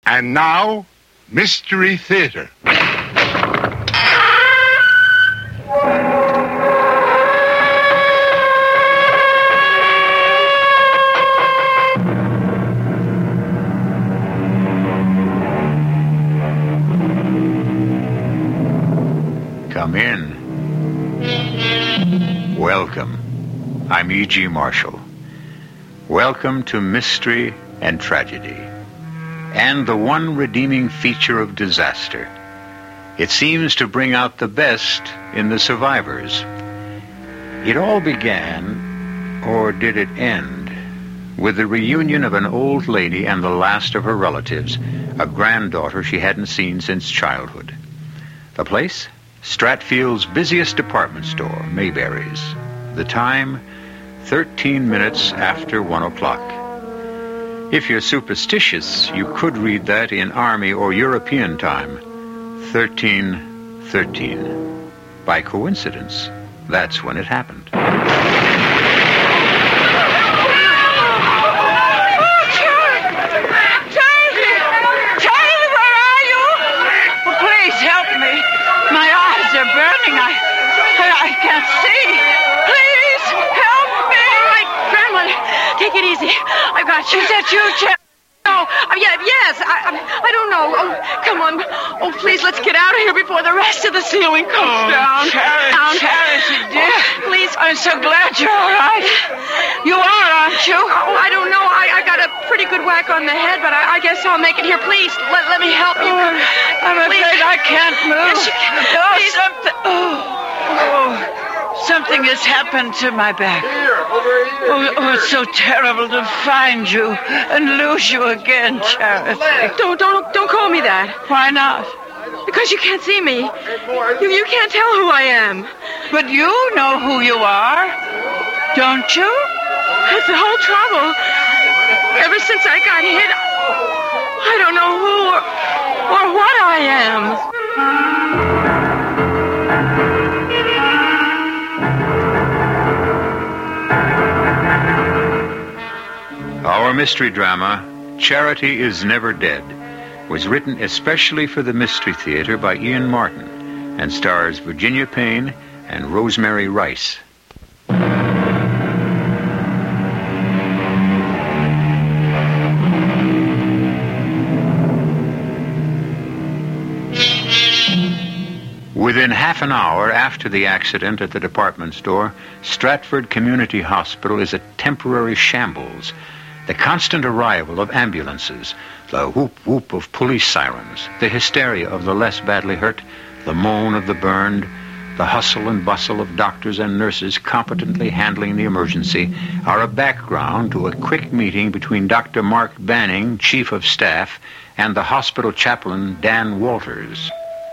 And now, Mystery Theater. Come in. Welcome. I'm E.G. Marshall. Welcome to Mystery and Tragedy, and the one redeeming feature of disaster. It seems to bring out the best in the survivors. It all began, or did it end, with the reunion of an old lady and the last of her relatives, a granddaughter she hadn't seen since childhood. The place? Stratfield's busiest department store, Mayberry's. The time, 13 minutes after 1 o'clock. If you're superstitious, you could read that in Army or European time. 13:13. By coincidence, that's when it happened. I can't see. Please help me. All right, Grandma, take it easy. I've got you. Is that you, Charity? No. Yes. I don't know. Oh, come on. Oh, please, let's get out of here before the rest of the ceiling comes down. Charity, dear. Please. I'm so glad you're all right. You are, aren't you? Oh, I don't know. I got a pretty good whack on the head, but I guess I'll make it here. Please, let me help you. I'm afraid I can't move. Yes, you can. Please. Something has happened to my back. Over here. Oh, it's so terrible to find you and lose you again, Charity. Don't call me that. Why not? Because you can't see me. You can't tell who I am. But you know who you are, don't you? That's the whole trouble. Ever since I got hit, I don't know who or what I am. Our mystery drama, Charity is Never Dead, was written especially for the Mystery Theater by Ian Martin and stars Virginia Payne and Rosemary Rice. Within half an hour after the accident at the department store, Stratford Community Hospital is a temporary shambles. The constant arrival of ambulances, the whoop-whoop of police sirens, the hysteria of the less badly hurt, the moan of the burned, the hustle and bustle of doctors and nurses competently handling the emergency are a background to a quick meeting between Dr. Mark Banning, Chief of Staff, and the hospital chaplain, Dan Walters.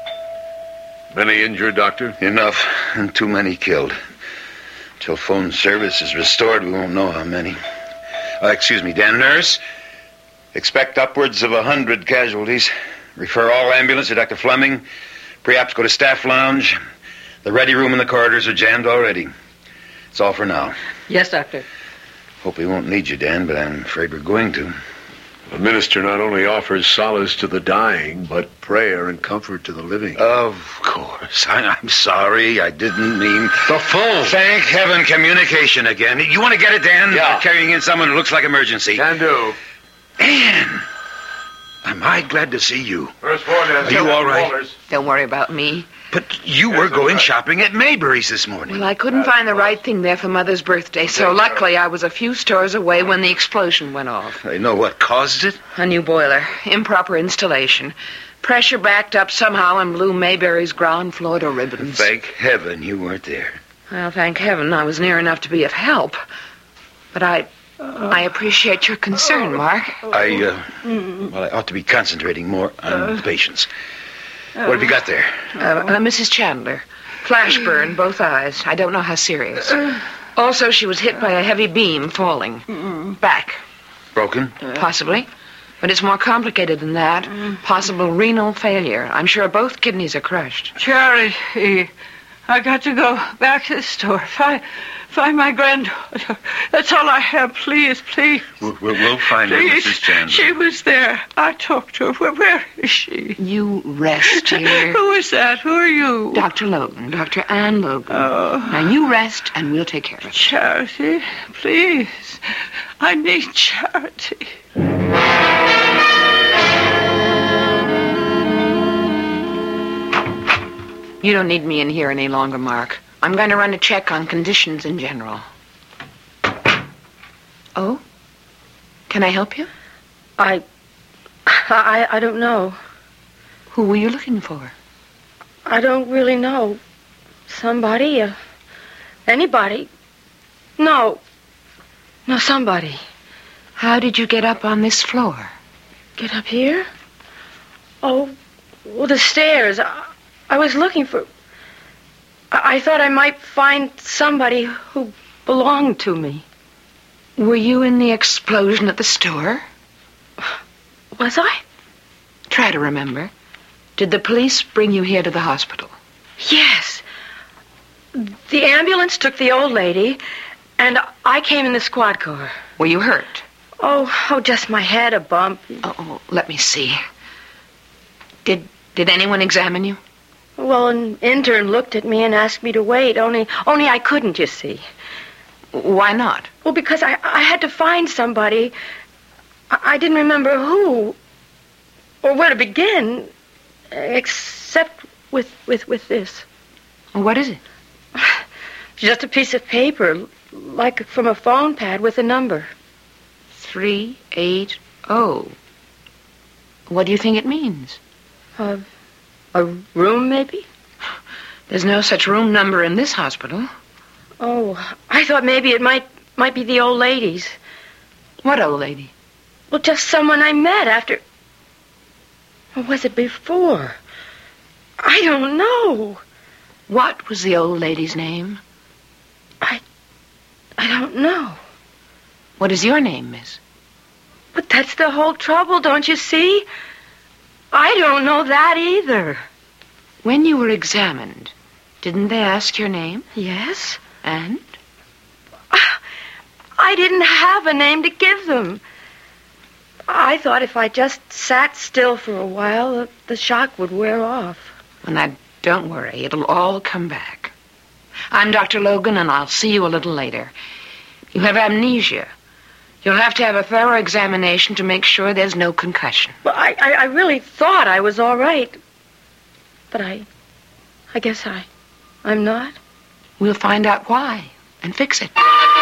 Many injured, Doctor? Enough, and too many killed. Till phone service is restored, we won't know how many. Excuse me, Dan. Nurse, expect upwards of 100 casualties. Refer all ambulance to Dr. Fleming. Pre-ops go to staff lounge. The ready room and the corridors are jammed already. It's all for now. Yes, Doctor. Hope we won't need you, Dan, but I'm afraid we're going to. The minister not only offers solace to the dying, but prayer and comfort to the living. Of course. I'm sorry. I didn't mean... The phone! Thank heaven, communication again. You want to get it, Dan? Yeah. Carrying in someone who looks like emergency. Can do. Dan! Am I glad to see you? First floor, Dan. Are you all right? Don't worry about me. But you were going shopping at Mayberry's this morning. Well, I couldn't find the right thing there for Mother's birthday, so luckily I was a few stores away when the explosion went off. I know what caused it. A new boiler. Improper installation. Pressure backed up somehow and blew Mayberry's ground floor to ribbons. Thank heaven you weren't there. Well, thank heaven I was near enough to be of help. But I appreciate your concern, Mark. I ought to be concentrating more on the patients. What have you got there? Mrs. Chandler. Flash burn, both eyes. I don't know how serious. Also, she was hit by a heavy beam falling. Back. Broken? Possibly. But it's more complicated than that. Possible renal failure. I'm sure both kidneys are crushed. Charity, I got to go back to the store. Find my granddaughter. That's all I have. Please, please. We'll find her, Please. Mrs. Chandler. She was there. I talked to her. Where is she? You rest here. Who is that? Who are you? Dr. Logan, Dr. Ann Logan. Oh. Now, you rest, and we'll take care of it. Charity, please. I need charity. You don't need me in here any longer, Mark. I'm going to run a check on conditions in general. Oh? Can I help you? I don't know. Who were you looking for? I don't really know. Somebody, anybody. No, somebody. How did you get up on this floor? Get up here? Oh, well, the stairs. I was looking for... I thought I might find somebody who belonged to me. Were you in the explosion at the store? Was I? Try to remember. Did the police bring you here to the hospital? Yes. The ambulance took the old lady, and I came in the squad car. Were you hurt? Oh, just my head, a bump. Oh, let me see. Did anyone examine you? Well, an intern looked at me and asked me to wait, only I couldn't, you see. Why not? Well, because I had to find somebody. I didn't remember who or where to begin, except with this. What is it? Just a piece of paper, like from a phone pad with a number. 380. What do you think it means? A room, maybe? There's no such room number in this hospital. Oh, I thought maybe it might be the old lady's. What old lady? Well, just someone I met after... Or was it before? I don't know. What was the old lady's name? I don't know. What is your name, miss? But that's the whole trouble, don't you see? I don't know that either. When you were examined, didn't they ask your name? Yes. And? I didn't have a name to give them. I thought if I just sat still for a while, the shock would wear off. Well, now, don't worry. It'll all come back. I'm Dr. Logan, and I'll see you a little later. You have amnesia. You'll have to have a thorough examination to make sure there's no concussion. Well, I really thought I was all right. But I guess I'm not. We'll find out why and fix it.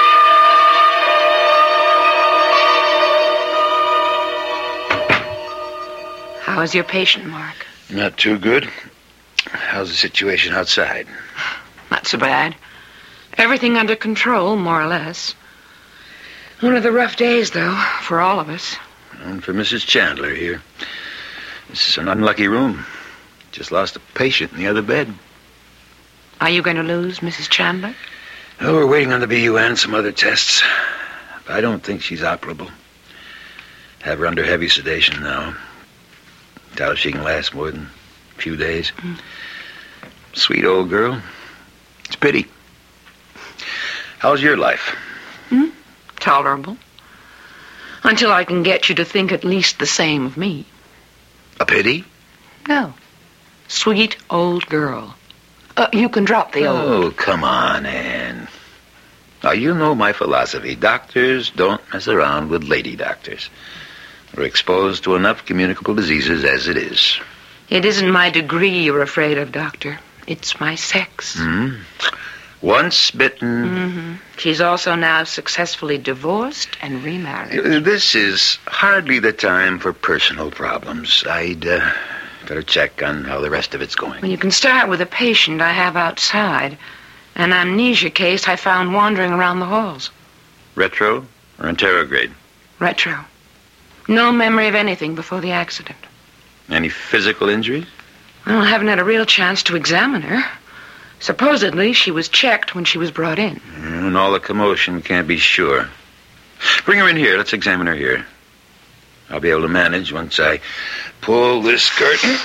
How is your patient, Mark? Not too good. How's the situation outside? Not so bad. Everything under control, more or less. One of the rough days, though, for all of us. And for Mrs. Chandler here. This is an unlucky room. Just lost a patient in the other bed. Are you going to lose Mrs. Chandler? Oh, we're waiting on the BUN and some other tests. But I don't think she's operable. Have her under heavy sedation now. Doubt she can last more than a few days. Sweet old girl. It's a pity. How's your life? Tolerable. Until I can get you to think at least the same of me. A pity? No. Sweet old girl. You can drop the old. Oh, come on, Anne. Now, you know my philosophy. Doctors don't mess around with lady doctors. We're exposed to enough communicable diseases as it is. It isn't my degree you're afraid of, Doctor. It's my sex. Once bitten... She's also now successfully divorced and remarried. This is hardly the time for personal problems. I'd better check on how the rest of it's going. Well, you can start with a patient I have outside. An amnesia case I found wandering around the halls. Retro or interrograde? Retro. No memory of anything before the accident. Any physical injuries? Well, I haven't had a real chance to examine her. Supposedly, she was checked when she was brought in. And all the commotion, can't be sure. Bring her in here. Let's examine her here. I'll be able to manage once I pull this curtain.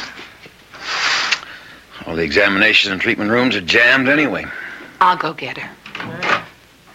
All the examinations and treatment rooms are jammed anyway. I'll go get her.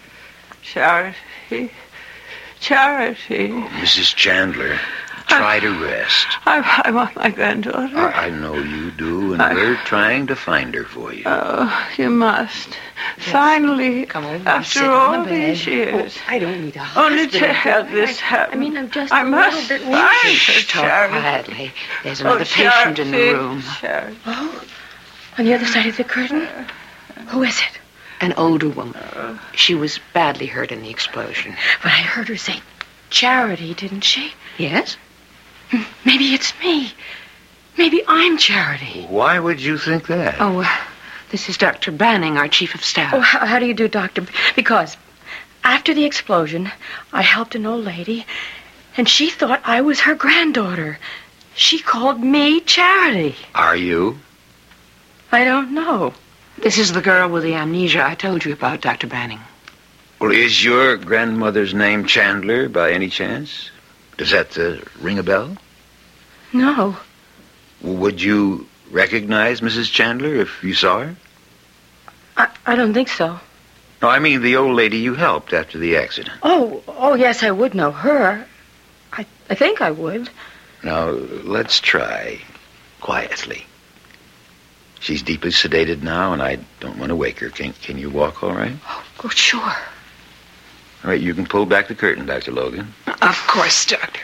Charity. Charity. Oh, Mrs. Chandler, try to rest. I want my granddaughter. I know you do, and we're trying to find her for you. Oh, you must. Finally, Come over and after sit on all the bed. these years. I don't need a Only hospital. to have this happen. I mean, I'm just I a must little bit find her, Shh, talk Charity. quietly. There's Oh, another patient in the Charity, room. Charity. Oh, on the other side of the curtain? Who is it? An older woman. She was badly hurt in the explosion. But I heard her say Charity, didn't she? Yes? Maybe it's me. Maybe I'm Charity. Why would you think that? Oh, this is Dr. Banning, our chief of staff. Oh, how do you do, Doctor? Because after the explosion, I helped an old lady, and she thought I was her granddaughter. She called me Charity. Are you? I don't know. This is the girl with the amnesia I told you about, Dr. Banning. Well, is your grandmother's name Chandler by any chance? Does that ring a bell? No. Would you recognize Mrs. Chandler if you saw her? I don't think so. No, I mean the old lady you helped after the accident. Oh, yes, I would know her. I think I would. Now, let's try quietly. She's deeply sedated now, and I don't want to wake her. Can you walk all right? Oh, sure. All right, you can pull back the curtain, Dr. Logan. Of course, Doctor.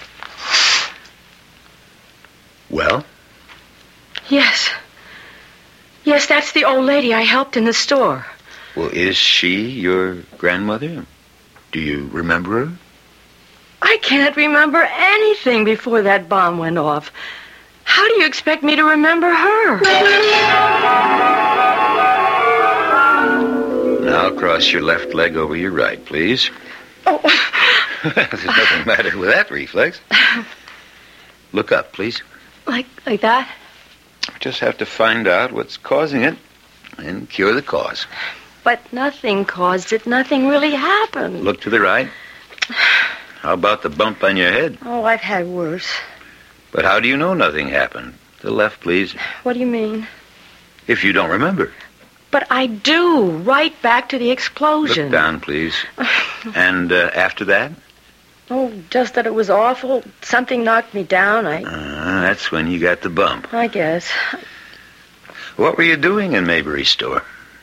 Well? Yes. Yes, that's the old lady I helped in the store. Well, is she your grandmother? Do you remember her? I can't remember anything before that bomb went off. How do you expect me to remember her? Now cross your left leg over your right, please. Oh. There's nothing matter with that reflex. Look up, please. Like that? Just have to find out what's causing it and cure the cause. But nothing caused it. Nothing really happened. Look to the right. How about the bump on your head? Oh, I've had worse. But how do you know nothing happened? To the left, please. What do you mean? If you don't remember. But I do. Right back to the explosion. Look down, please. And after that? Oh, just that it was awful. Something knocked me down. That's when you got the bump. I guess. What were you doing in Maybury's store?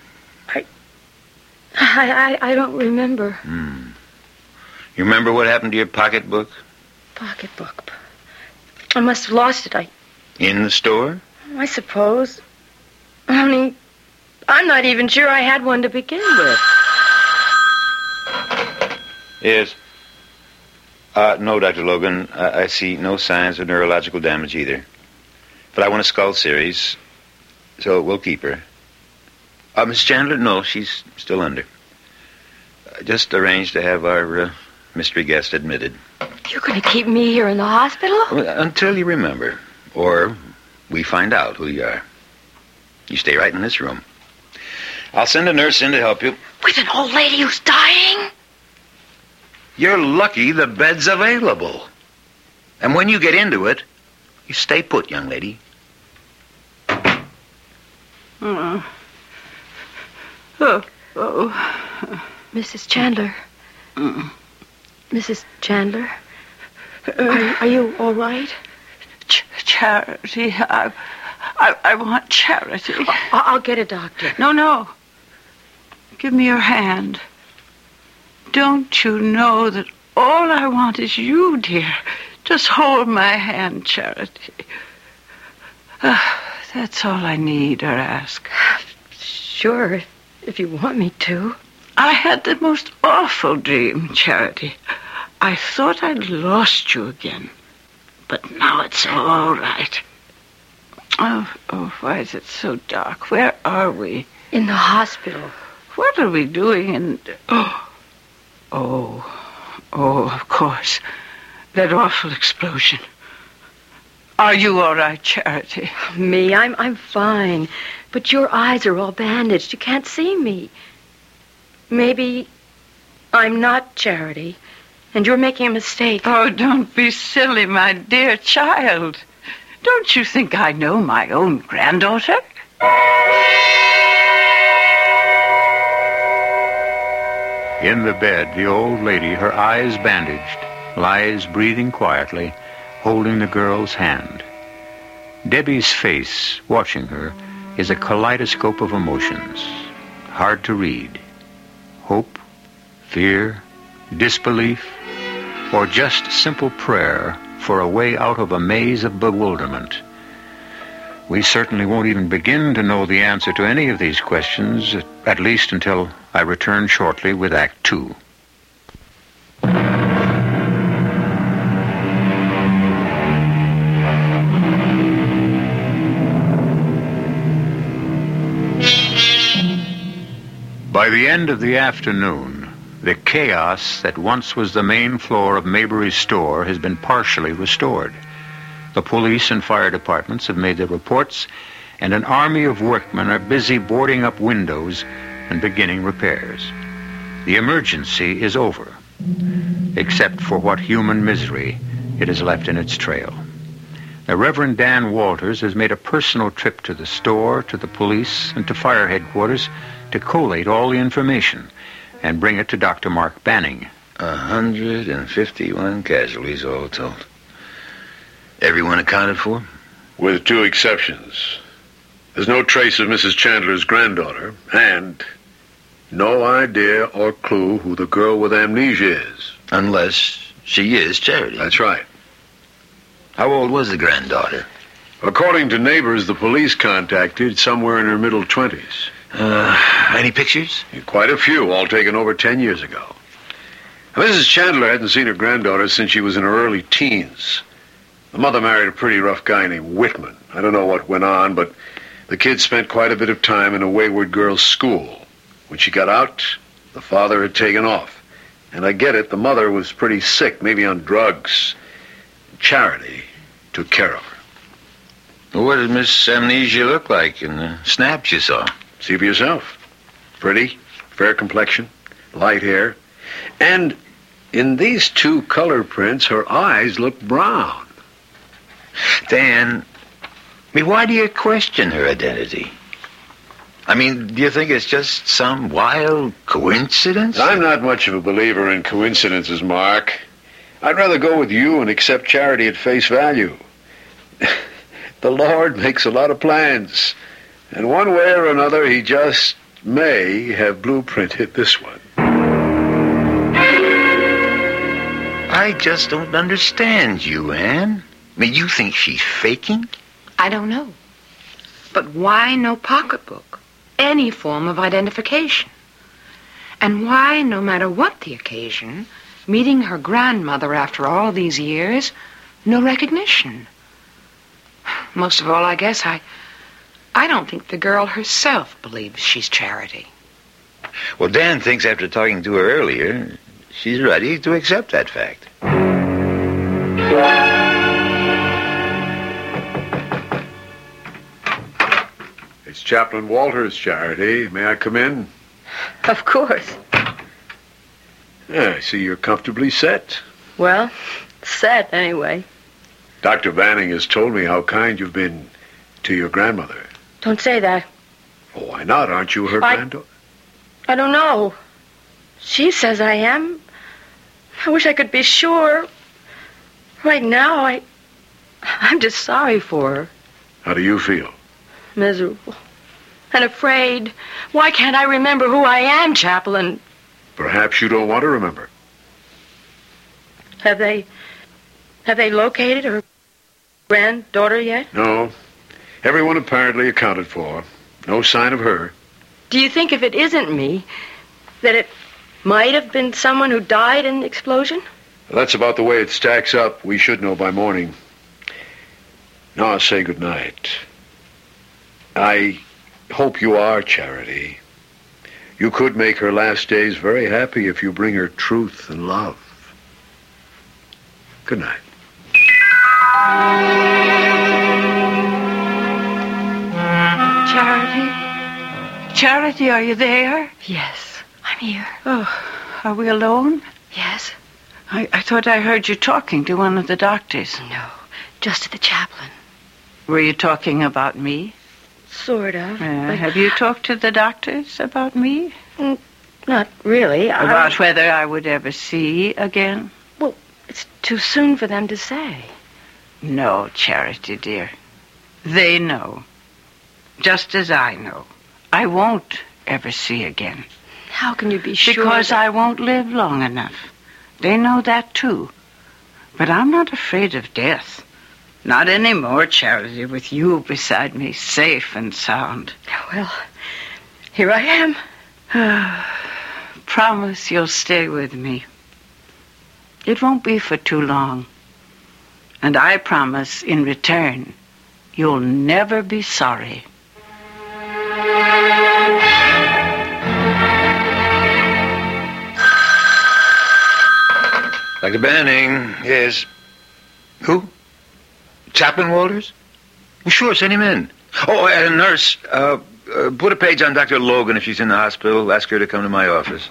I don't remember. You remember what happened to your pocketbook? Pocketbook. I must have lost it. In the store? I suppose. Only, I'm not even sure I had one to begin with. Yes. No, Dr. Logan. I see no signs of neurological damage either. But I want a skull series, so we'll keep her. Miss Chandler? No, she's still under. Just arranged to have our mystery guest admitted. You're going to keep me here in the hospital? Until you remember. Or we find out who you are. You stay right in this room. I'll send a nurse in to help you. With an old lady who's dying? You're lucky the bed's available. And when you get into it, you stay put, young lady. Oh. Mrs. Chandler. Mrs. Chandler? Are you all right? Charity. I want Charity. I'll get a doctor. No. Give me your hand. Don't you know that all I want is you, dear? Just hold my hand, Charity. That's all I need or ask. Sure, if you want me to. I had the most awful dream, Charity. I thought I'd lost you again. But now it's all right. Oh, why is it so dark? Where are we? In the hospital. What are we doing in... Oh, of course. That awful explosion. Are you all right, Charity? Me? I'm fine. But your eyes are all bandaged. You can't see me. Maybe I'm not Charity, and you're making a mistake. Oh, don't be silly, my dear child. Don't you think I know my own granddaughter? In the bed, the old lady, her eyes bandaged, lies breathing quietly, holding the girl's hand. Debbie's face, watching her, is a kaleidoscope of emotions, hard to read. Hope, fear, disbelief, or just simple prayer for a way out of a maze of bewilderment. We certainly won't even begin to know the answer to any of these questions, at least until I return shortly with Act 2. By the end of the afternoon, the chaos that once was the main floor of Maybury's store has been partially restored. The police and fire departments have made their reports, and an army of workmen are busy boarding up windows and beginning repairs. The emergency is over, except for what human misery it has left in its trail. The Reverend Dan Walters has made a personal trip to the store, to the police, and to fire headquarters to collate all the information and bring it to Dr. Mark Banning. 151 casualties all told. Everyone accounted for? With two exceptions. There's no trace of Mrs. Chandler's granddaughter, and no idea or clue who the girl with amnesia is. Unless she is Charity. That's right. How old was the granddaughter? According to neighbors the police contacted, somewhere in her middle 20s. Any pictures? Quite a few, all taken over 10 years ago. Mrs. Chandler hadn't seen her granddaughter since she was in her early teens. The mother married a pretty rough guy named Whitman. I don't know what went on, but the kid spent quite a bit of time in a wayward girls' school. When she got out, the father had taken off. And I get it, the mother was pretty sick, maybe on drugs. Charity took care of her. What did Miss Amnesia look like in the snaps you saw? See for yourself. Pretty, fair complexion, light hair. And in these two color prints, her eyes look brown. Dan, why do you question her identity? I mean, do you think it's just some wild coincidence? I'm not much of a believer in coincidences, Mark. I'd rather go with you and accept Charity at face value. The Lord makes a lot of plans. And one way or another, he just may have blueprinted this one. I just don't understand you, Anne. I mean, you think she's faking? I don't know. But why no pocketbook? Any form of identification. And why, no matter what the occasion, meeting her grandmother after all these years, no recognition? Most of all, I guess I don't think the girl herself believes she's Charity. Well, Dan thinks after talking to her earlier, she's ready to accept that fact. It's Chaplain Walters, Charity. May I come in? Of course. Yeah, I see you're comfortably set. Well, set anyway. Dr. Banning has told me how kind you've been to your grandmother. Don't say that. Oh, why not? Aren't you her granddaughter? I don't know. She says I am. I wish I could be sure. Right now, I'm just sorry for her. How do you feel? Miserable. And afraid. Why can't I remember who I am, Chaplain? Perhaps you don't want to remember. Have they located her granddaughter yet? No. Everyone apparently accounted for. No sign of her. Do you think if it isn't me, that it might have been someone who died in the explosion? Well, that's about the way it stacks up. We should know by morning. Now I'll say goodnight. I hope you are Charity. You could make her last days very happy if you bring her truth and love. Good night. Charity? Charity, are you there? Yes, I'm here. Oh, are we alone? Yes? I thought I heard you talking to one of the doctors. No, just to the chaplain. Were you talking about me? Sort of. Have you talked to the doctors about me? not really. About whether I would ever see again? Well, it's too soon for them to say. No, Charity, dear. They know. Just as I know. I won't ever see again. How can you be sure? Because I won't live long enough. They know that, too. But I'm not afraid of death. Not anymore, Charity, with you beside me, safe and sound. Well, here I am. Promise you'll stay with me. It won't be for too long. And I promise, in return, you'll never be sorry. Dr. Banning, yes. Who? Chaplain Walters? Well, sure, send him in. Oh, and a nurse. Put a page on Dr. Logan if she's in the hospital. Ask her to come to my office.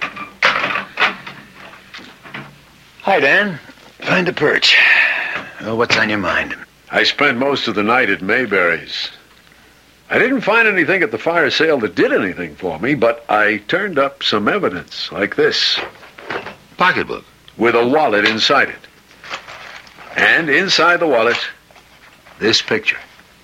Hi, Dan. Find a perch. What's on your mind? I spent most of the night at Mayberry's. I didn't find anything at the fire sale that did anything for me, but I turned up some evidence like this. Pocketbook. With a wallet inside it. And inside the wallet, this picture.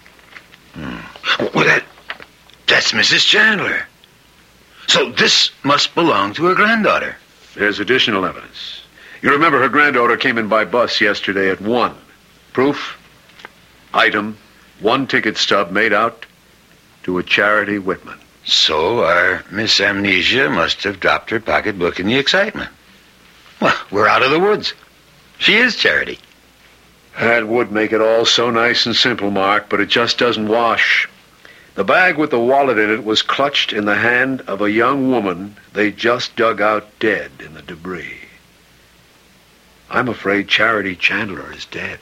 Well, that's Mrs. Chandler. So this must belong to her granddaughter. There's additional evidence. You remember her granddaughter came in by bus yesterday at 1. Proof, item, 1 ticket stub made out to a Charity Whitman. So our Miss Amnesia must have dropped her pocketbook in the excitement. Well, we're out of the woods. She is Charity. That would make it all so nice and simple, Mark, but it just doesn't wash. The bag with the wallet in it was clutched in the hand of a young woman they just dug out dead in the debris. I'm afraid Charity Chandler is dead.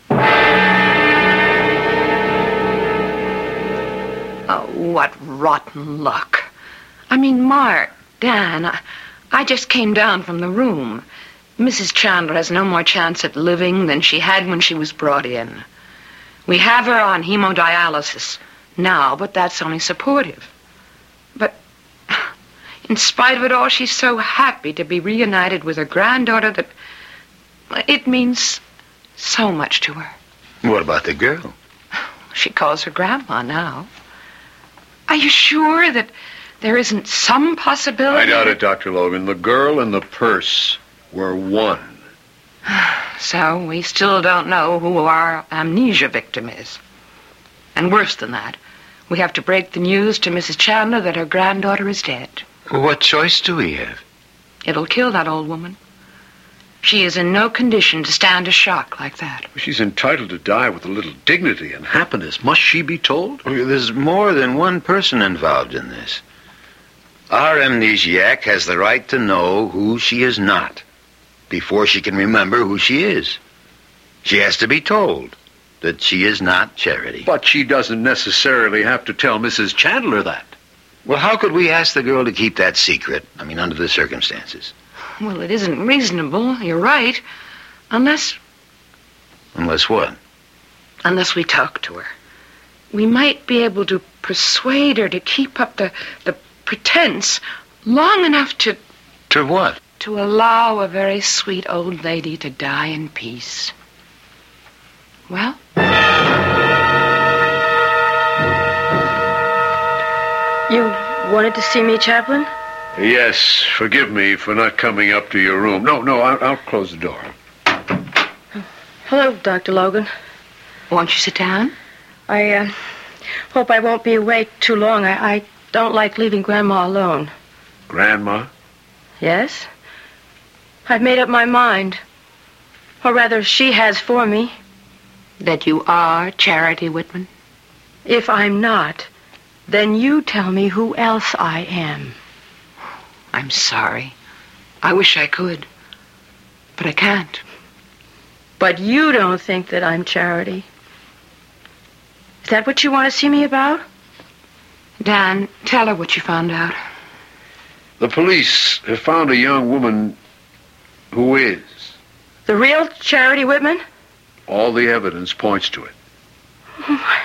Oh, what rotten luck. I mean, Mark, Dan, I just came down from the room. Mrs. Chandler has no more chance at living than she had when she was brought in. We have her on hemodialysis now, but that's only supportive. But in spite of it all, she's so happy to be reunited with her granddaughter that it means so much to her. What about the girl? She calls her Grandma now. Are you sure that there isn't some possibility? I doubt it, Dr. Logan. The girl and the purse were one. So we still don't know who our amnesia victim is. And worse than that, we have to break the news to Mrs. Chandler that her granddaughter is dead. What choice do we have? It'll kill that old woman. She is in no condition to stand a shock like that. She's entitled to die with a little dignity and happiness. Must she be told? There's more than one person involved in this. Our amnesiac has the right to know who she is not before she can remember who she is. She has to be told that she is not Charity. But she doesn't necessarily have to tell Mrs. Chandler that. Well, how could we ask the girl to keep that secret? I mean, under the circumstances. Well, it isn't reasonable, you're right, unless... Unless what? Unless we talk to her. We might be able to persuade her to keep up the pretense long enough to... To what? To allow a very sweet old lady to die in peace. Well? You wanted to see me, Chaplain? Yes, forgive me for not coming up to your room. No, I'll close the door. Hello, Dr. Logan. Won't you sit down? I hope I won't be away too long. I don't like leaving Grandma alone. Grandma? Yes? I've made up my mind. Or rather, she has for me. That you are Charity Whitman? If I'm not, then you tell me who else I am. I'm sorry. I wish I could. But I can't. But you don't think that I'm Charity. Is that what you want to see me about? Dan, tell her what you found out. The police have found a young woman who is. The real Charity Whitman? All the evidence points to it. Oh, my.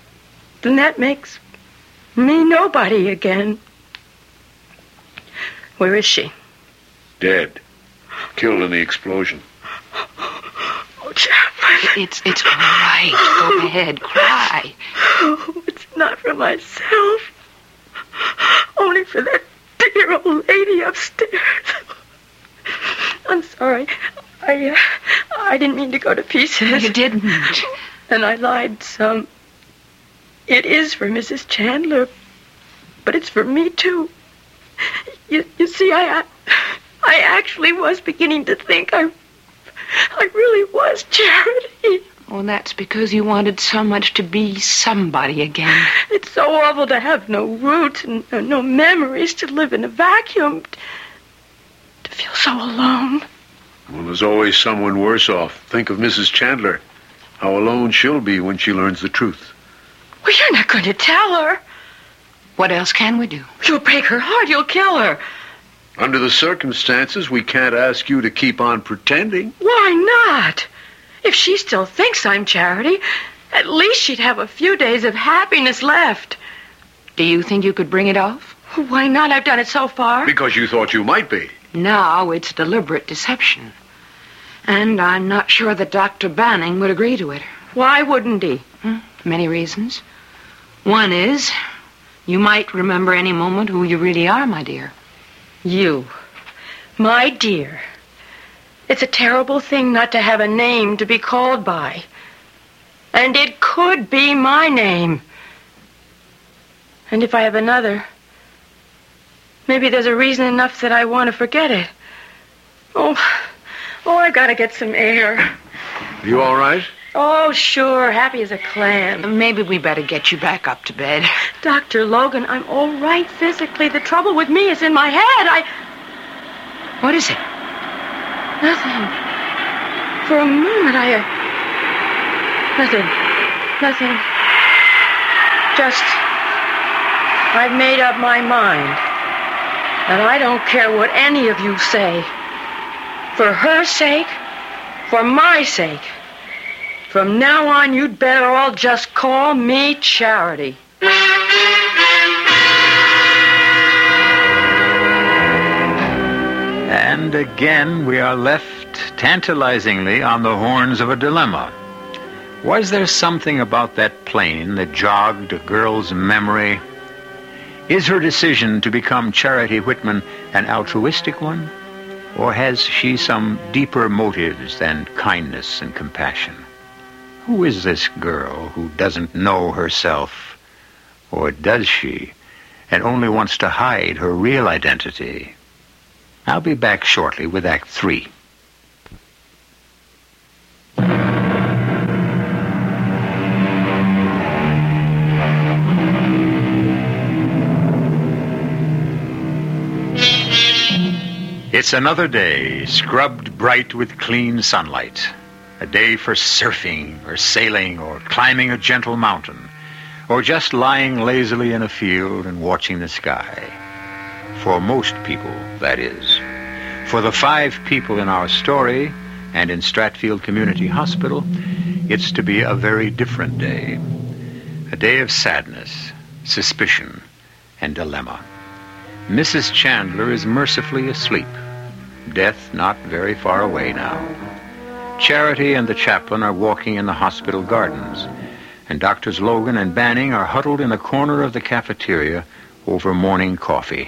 Then that makes me nobody again. Where is she? Dead. Killed in the explosion. Oh, Chaplain. It's all right. Go ahead, cry. Oh, it's not for myself. Only for that dear old lady upstairs. I'm sorry. I didn't mean to go to pieces. You didn't. And I lied some. It is for Mrs. Chandler, but it's for me, too. You see, I actually was beginning to think I really was Charity. Well, that's because you wanted so much to be somebody again. It's so awful to have no roots and no memories, to live in a vacuum, to feel so alone. Well, there's always someone worse off. Think of Mrs. Chandler. How alone she'll be when she learns the truth. Well, you're not going to tell her. What else can we do? You'll break her heart. You'll kill her. Under the circumstances, we can't ask you to keep on pretending. Why not? If she still thinks I'm Charity, at least she'd have a few days of happiness left. Do you think you could bring it off? Why not? I've done it so far. Because you thought you might be. Now it's deliberate deception. And I'm not sure that Dr. Banning would agree to it. Why wouldn't he? Many reasons. One is, you might remember any moment who you really are, my dear. You. My dear. It's a terrible thing not to have a name to be called by. And it could be my name. And if I have another, maybe there's a reason enough that I want to forget it. Oh, I gotta get some air. You all right? Oh, sure, happy as a clam. Maybe we better get you back up to bed. Dr. Logan, I'm all right physically. The trouble with me is in my head. What is it? Nothing. For a moment, Nothing. Just, I've made up my mind. And I don't care what any of you say. For her sake, for my sake. From now on, you'd better all just call me Charity. And again, we are left tantalizingly on the horns of a dilemma. Was there something about that plane that jogged a girl's memory? Is her decision to become Charity Whitman an altruistic one? Or has she some deeper motives than kindness and compassion? Who is this girl who doesn't know herself? Or does she, and only wants to hide her real identity? I'll be back shortly with Act 3. It's another day, scrubbed bright with clean sunlight. A day for surfing or sailing or climbing a gentle mountain, or just lying lazily in a field and watching the sky. For most people, that is. For the 5 people in our story and in Stratfield Community Hospital, it's to be a very different day. A day of sadness, suspicion, and dilemma. Mrs. Chandler is mercifully asleep. Death not very far away now. Charity and the chaplain are walking in the hospital gardens, and Doctors Logan and Banning are huddled in a corner of the cafeteria over morning coffee.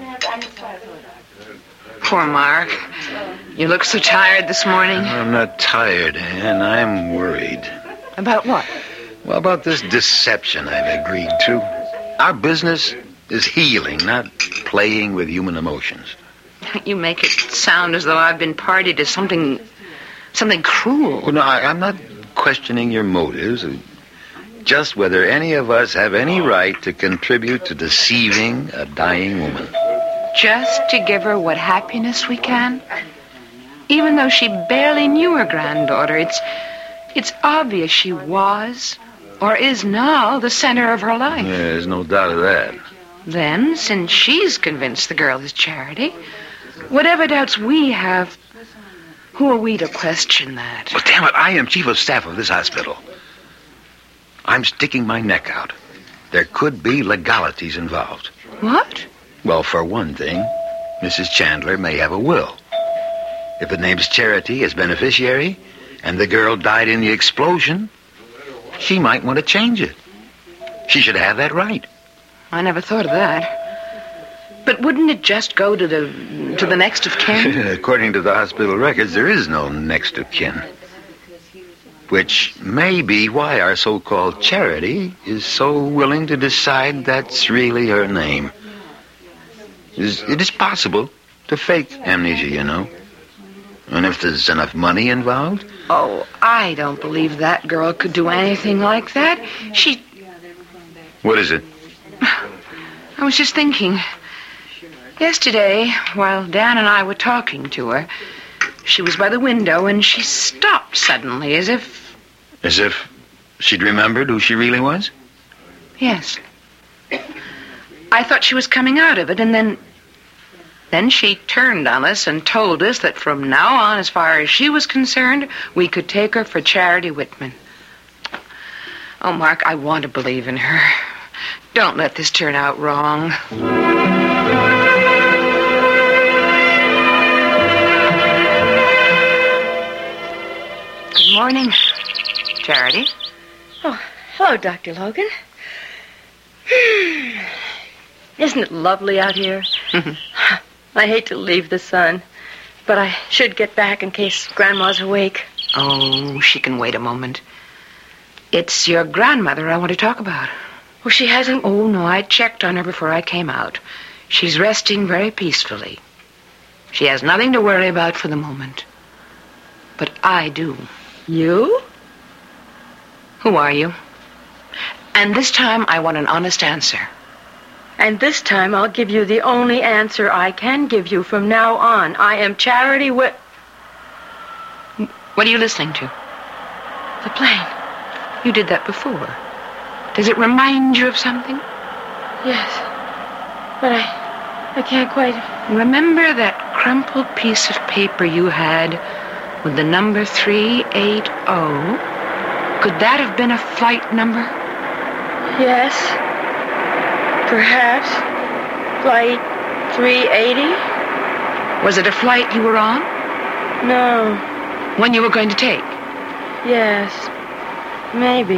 Poor Mark. You look so tired this morning. I'm not tired, Ann. I'm worried. About what? Well, about this deception I've agreed to. Our business is healing, not playing with human emotions. You make it sound as though I've been party to something cruel. Well, no, I'm not questioning your motives. Just whether any of us have any right to contribute to deceiving a dying woman. Just to give her what happiness we can? Even though she barely knew her granddaughter, it's obvious she was, or is now, the center of her life. Yeah, there's no doubt of that. Then, since she's convinced the girl is Charity, whatever doubts we have, who are we to question that? Well, damn it, I am chief of staff of this hospital. I'm sticking my neck out. There could be legalities involved. What? Well, for one thing, Mrs. Chandler may have a will. If it names Charity as beneficiary and the girl died in the explosion, she might want to change it. She should have that right. I never thought of that. But wouldn't it just go to the next of kin? According to the hospital records, there is no next of kin. Which may be why our so-called Charity is so willing to decide that's really her name. It is possible to fake amnesia, you know. And if there's enough money involved... Oh, I don't believe that girl could do anything like that. What is it? I was just thinking. Yesterday, while Dan and I were talking to her, she was by the window and she stopped suddenly as if... As if she'd remembered who she really was? Yes. I thought she was coming out of it, and then she turned on us and told us that from now on, as far as she was concerned, we could take her for Charity Whitman. Oh, Mark, I want to believe in her. Don't let this turn out wrong. Good morning, Charity. Oh, hello, Dr. Logan. Isn't it lovely out here? I hate to leave the sun, but I should get back in case Grandma's awake. Oh, she can wait a moment. It's your grandmother I want to talk about. Oh, she hasn't... Oh, no, I checked on her before I came out. She's resting very peacefully. She has nothing to worry about for the moment. But I do. You? Who are you? And this time I want an honest answer. And this time I'll give you the only answer I can give you from now on. I am Charity What are you listening to? The plane. You did that before. Does it remind you of something? Yes. But I can't quite... Remember that crumpled piece of paper you had with the number 380? Could that have been a flight number? Yes. Perhaps. Flight 380? Was it a flight you were on? No. One you were going to take? Yes. Maybe.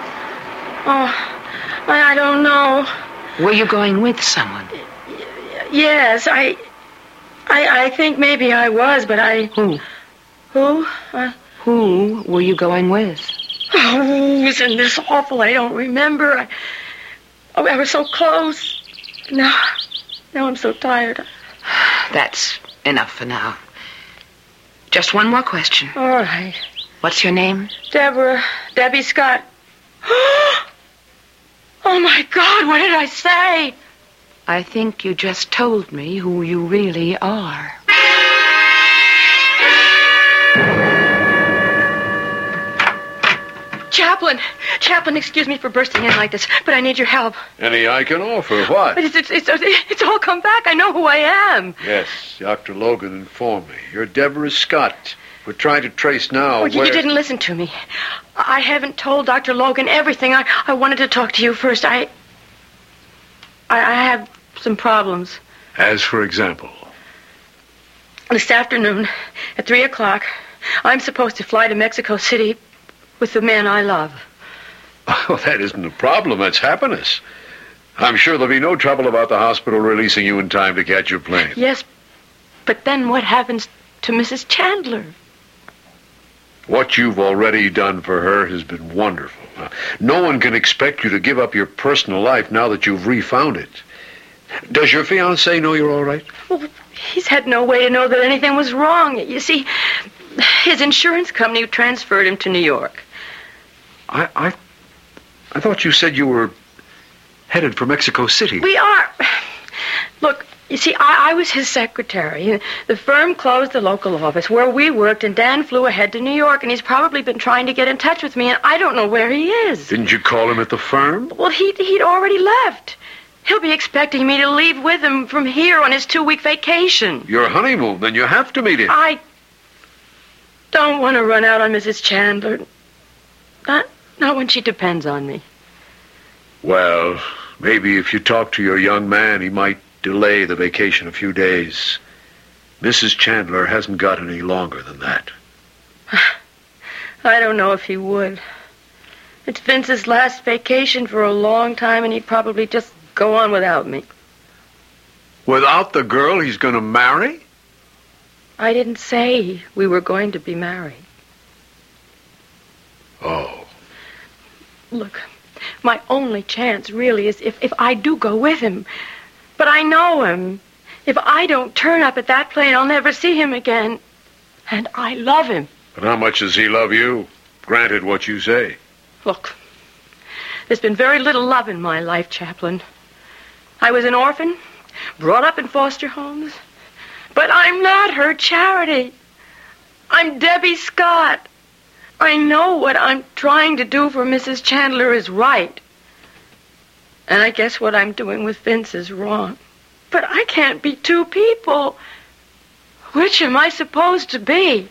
I don't know. Were you going with someone? Yes, I think maybe I was, but I... Who? Who? Who were you going with? Oh, isn't this awful? I don't remember. I was so close. Now I'm so tired. That's enough for now. Just one more question. All right. What's your name? Debbie Scott. Oh, my God, what did I say? I think you just told me who you really are. Chaplain, excuse me for bursting in like this, but I need your help. Any I can offer. What? But it's all come back. I know who I am. Yes, Dr. Logan informed me. You're Deborah Scott. We're trying to trace now where... You didn't listen to me. I haven't told Dr. Logan everything. I wanted to talk to you first. I have some problems. As for example? This afternoon, at 3 o'clock, I'm supposed to fly to Mexico City with the man I love. Oh, that isn't a problem. That's happiness. I'm sure there'll be no trouble about the hospital releasing you in time to catch your plane. Yes, but then what happens to Mrs. Chandler? What you've already done for her has been wonderful. No one can expect you to give up your personal life now that you've refound it. Does your fiancé know you're all right? Well, he's had no way to know that anything was wrong. You see, his insurance company transferred him to New York. I thought you said you were headed for Mexico City. We are. Look, you see, I was his secretary. The firm closed the local office where we worked, and Dan flew ahead to New York, and he's probably been trying to get in touch with me, and I don't know where he is. Didn't you call him at the firm? Well, he'd already left. He'll be expecting me to leave with him from here on his 2-week vacation. Your honeymoon, then you have to meet him. I don't want to run out on Mrs. Chandler. Not when she depends on me. Well, maybe if you talk to your young man, he might delay the vacation a few days. Mrs. Chandler hasn't got any longer than that. I don't know if he would. It's Vince's last vacation for a long time, and he'd probably just go on without me. Without the girl he's going to marry? I didn't say we were going to be married. Oh. Look, my only chance really is if I do go with him. But I know him. If I don't turn up at that plane, I'll never see him again. And I love him. But how much does he love you? Granted what you say. Look, there's been very little love in my life, Chaplain. I was an orphan, brought up in foster homes. But I'm not her Charity. I'm Debbie Scott. I know what I'm trying to do for Mrs. Chandler is right. And I guess what I'm doing with Vince is wrong. But I can't be two people. Which am I supposed to be?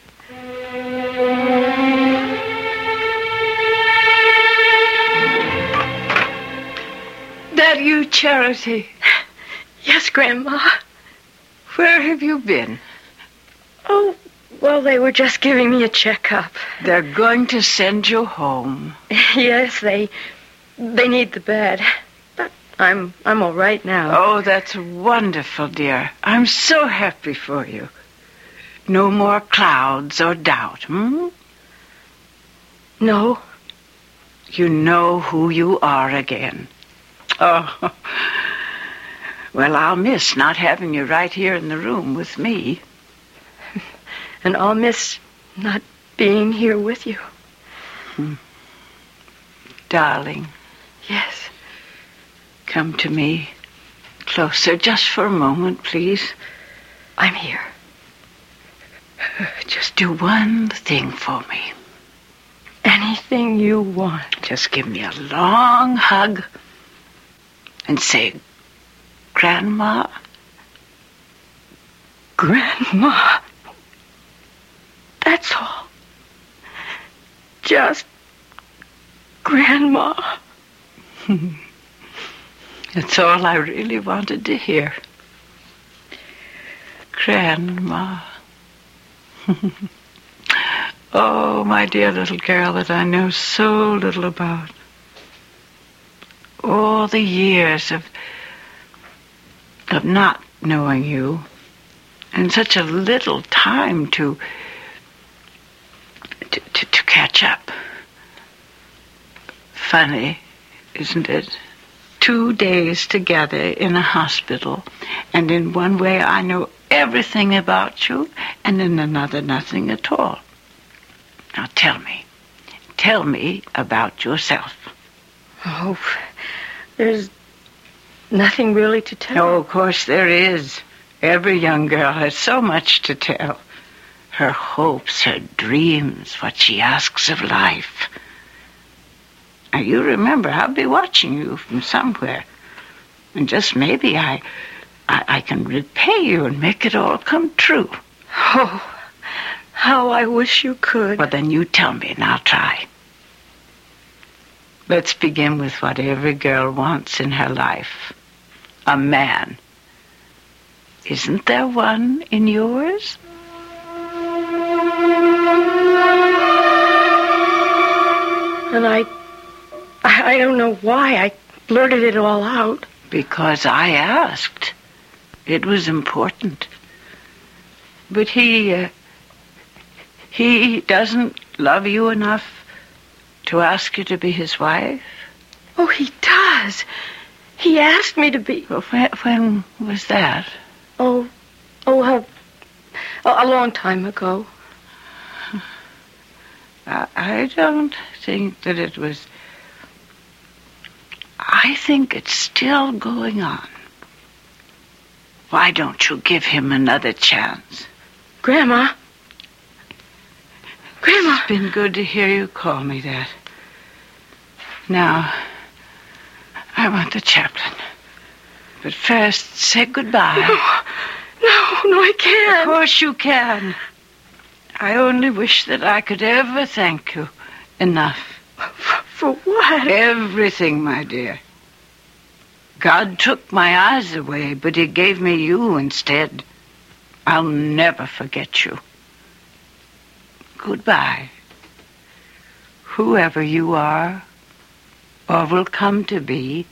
That you, Charity? Yes, Grandma. Where have you been? Oh, well, they were just giving me a checkup. They're going to send you home. Yes, they need the bed. But I'm all right now. Oh, that's wonderful, dear. I'm so happy for you. No more clouds or doubt, hmm? No. You know who you are again. Oh, well, I'll miss not having you right here in the room with me. And I'll miss not being here with you. Darling. Yes. Come to me. Closer, just for a moment, please. I'm here. Just do one thing for me. Anything you want. Just give me a long hug and say, Grandma. Grandma. That's all. Just Grandma. That's all I really wanted to hear. Grandma. Oh, my dear little girl that I know so little about. All the years of not knowing you, and such a little time to catch up. Funny, isn't it? 2 days together in a hospital, and in one way I know everything about you, and in another nothing at all. Now tell me about yourself. Oh, there's nothing really to tell. Oh, of course there is. Every young girl has so much to tell. Her hopes, her dreams, what she asks of life. Now, you remember, I'll be watching you from somewhere. And just maybe I can repay you and make it all come true. Oh, how I wish you could. Well, then you tell me and I'll try. Let's begin with what every girl wants in her life. A man. Isn't there one in yours? And I don't know why I blurted it all out. Because I asked. It was important. But he doesn't love you enough to ask you to be his wife? Oh, he does. He asked me to be... Well, when was that? A long time ago. I don't think that it was... I think it's still going on. Why don't you give him another chance? Grandma. Grandma. It's been good to hear you call me that. Now, I want the chaplain. But first, say goodbye. No, I can't. Of course you can. I only wish that I could ever thank you enough. For what? Everything, my dear. God took my eyes away, but he gave me you instead. I'll never forget you. Goodbye. Whoever you are, or will come to be.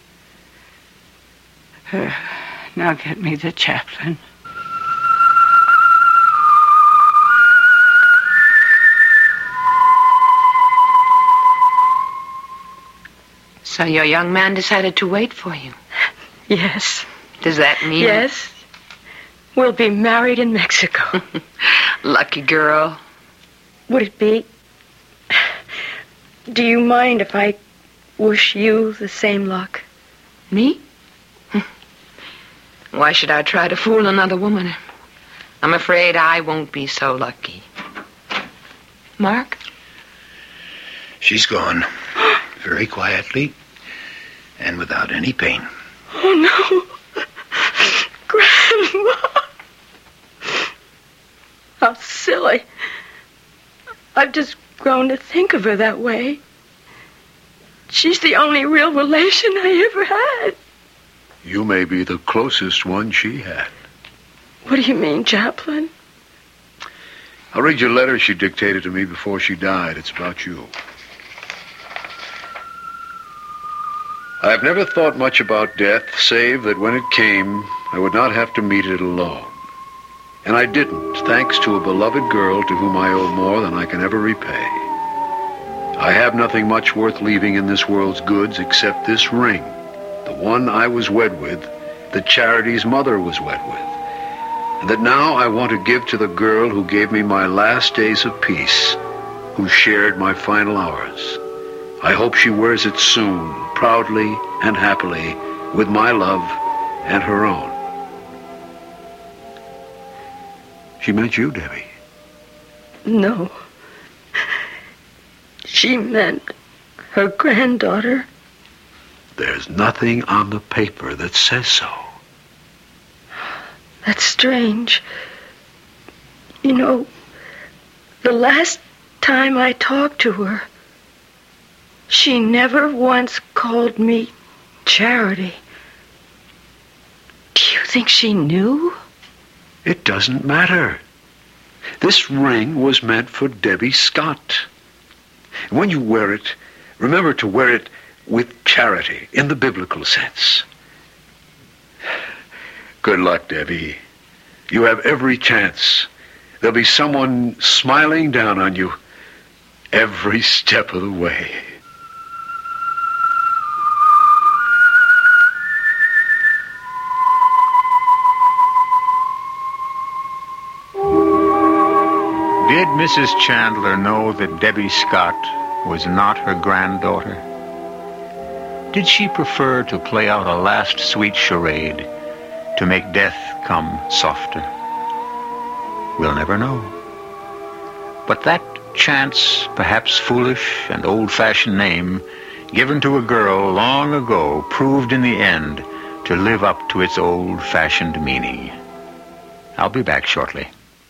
Now get me the chaplain. So your young man decided to wait for you? Yes. Does that mean... Yes. We'll be married in Mexico. Lucky girl. Would it be... Do you mind if I wish you the same luck? Me? Why should I try to fool another woman? I'm afraid I won't be so lucky. Mark? She's gone. Very quietly and without any pain. Oh, no. Grandma. How silly. I've just grown to think of her that way. She's the only real relation I ever had. You may be the closest one she had. What do you mean, Chaplain? I'll read you a letter she dictated to me before she died. It's about you. I've never thought much about death, save that when it came, I would not have to meet it alone. And I didn't, thanks to a beloved girl to whom I owe more than I can ever repay. I have nothing much worth leaving in this world's goods except this ring, the one I was wed with, that Charity's mother was wed with, and that now I want to give to the girl who gave me my last days of peace, who shared my final hours. I hope she wears it soon, proudly and happily, with my love and her own. She meant you, Debbie. No. She meant her granddaughter. There's nothing on the paper that says so. That's strange. You know, the last time I talked to her, she never once called me Charity. Do you think she knew? It doesn't matter. This ring was meant for Debbie Scott. And when you wear it, remember to wear it with charity, in the biblical sense. Good luck, Debbie. You have every chance. There'll be someone smiling down on you every step of the way. Did Mrs. Chandler know that Debbie Scott was not her granddaughter? Did she prefer to play out a last sweet charade to make death come softer? We'll never know. But that chance, perhaps foolish and old-fashioned name given to a girl long ago proved in the end to live up to its old-fashioned meaning. I'll be back shortly.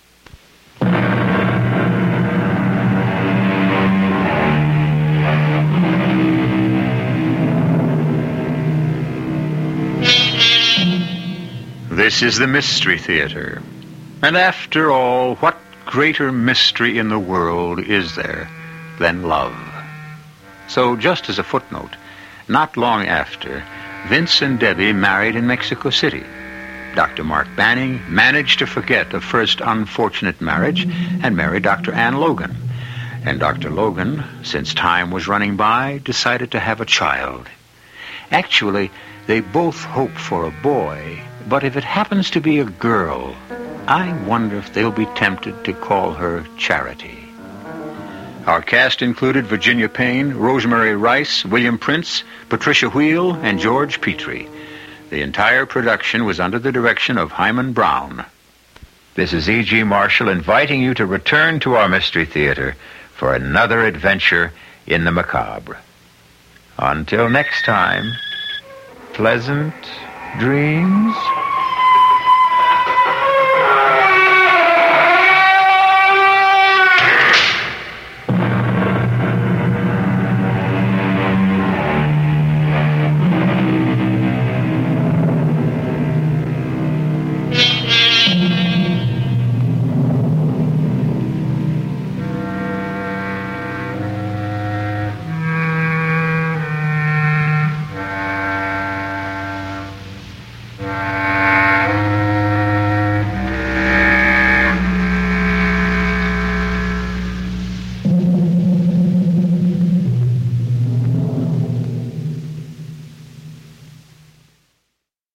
This is the Mystery Theater. And after all, what greater mystery in the world is there than love? So just as a footnote, not long after, Vince and Debbie married in Mexico City. Dr. Mark Banning managed to forget a first unfortunate marriage and marry Dr. Ann Logan. And Dr. Logan, since time was running by, decided to have a child. Actually, they both hope for a boy, but if it happens to be a girl, I wonder if they'll be tempted to call her Charity. Our cast included Virginia Payne, Rosemary Rice, William Prince, Patricia Wheel, and George Petrie. The entire production was under the direction of Hyman Brown. This is E.G. Marshall inviting you to return to our Mystery Theater for another adventure in the macabre. Until next time, pleasant dreams.